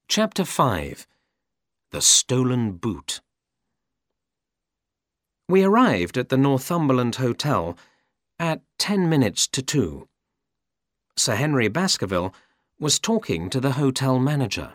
Chapter 5. The Stolen Boot. We arrived at the Northumberland Hotel at 10 minutes to 2. Sir Henry Baskerville was talking to the hotel manager.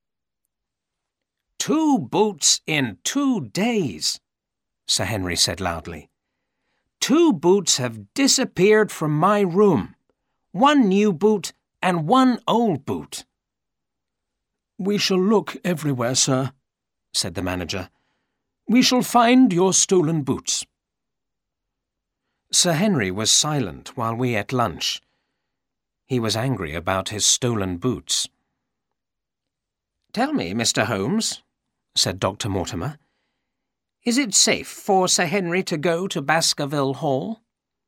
2 boots in 2 days, Sir Henry said loudly. 2 boots have disappeared from my room. 1 new boot and 1 old boot. "We shall look everywhere, sir," said the manager. "We shall find your stolen boots." Sir Henry was silent while we ate lunch. He was angry about his stolen boots. "Tell me, Mr. Holmes," said Dr. Mortimer, "is it safe for Sir Henry to go to Baskerville Hall?"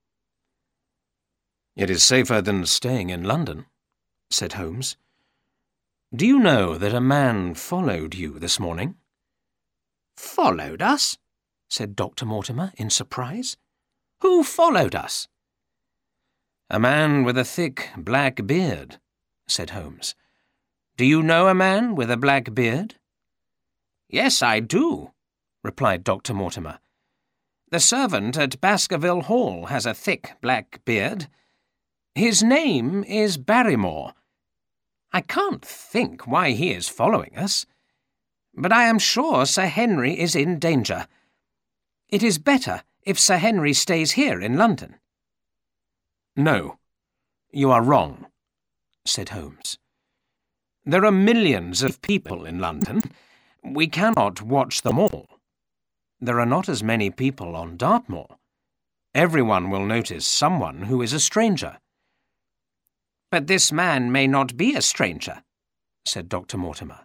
"It is safer than staying in London," said Holmes. "Do you know that a man followed you this morning?" "Followed us?" said Dr. Mortimer in surprise. "Who followed us?" "A man with a thick black beard," said Holmes. "Do you know a man with a black beard?" "Yes, I do," replied Dr. Mortimer. "The servant at Baskerville Hall has a thick black beard. His name is Barrymore. I can't think why he is following us, but I am sure Sir Henry is in danger. It is better if Sir Henry stays here in London." "No, you are wrong," said Holmes. "There are millions of people in London. We cannot watch them all. There are not as many people on Dartmoor. Everyone will notice someone who is a stranger." "But this man may not be a stranger," said Dr. Mortimer.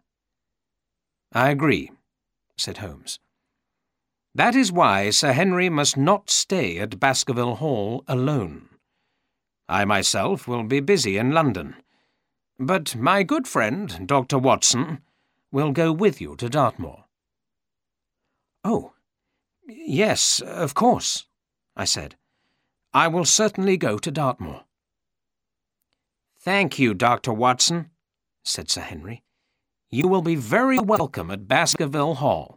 "I agree," said Holmes. "That is why Sir Henry must not stay at Baskerville Hall alone. I myself will be busy in London, but my good friend, Dr. Watson, will go with you to Dartmoor." "Oh, yes, of course," I said. "I will certainly go to Dartmoor." "Thank you, Dr. Watson," said Sir Henry. "You will be very welcome at Baskerville Hall."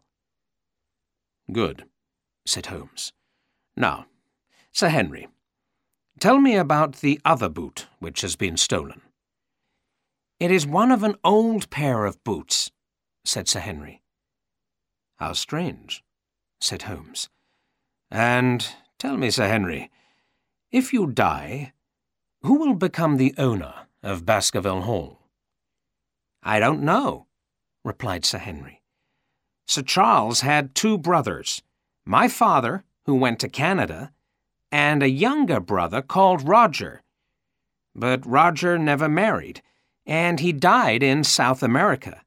"Good," said Holmes. "Now, Sir Henry, tell me about the other boot which has been stolen." "It is one of an old pair of boots," said Sir Henry. "How strange," said Holmes. "And tell me, Sir Henry, if you die, who will become the owner of Baskerville Hall?" "I don't know," replied Sir Henry. "Sir Charles had 2 brothers, my father, who went to Canada, and a younger brother called Roger. But Roger never married, and he died in South America.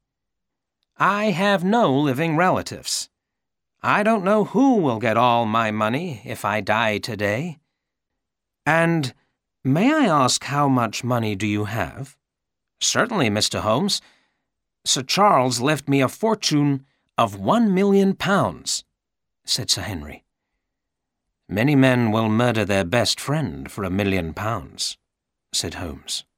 I have no living relatives. I don't know who will get all my money if I die today." "And may I ask how much money do you have?" "Certainly, Mr. Holmes. Sir Charles left me a fortune of £1 million, said Sir Henry. "Many men will murder their best friend for £1 million, said Holmes.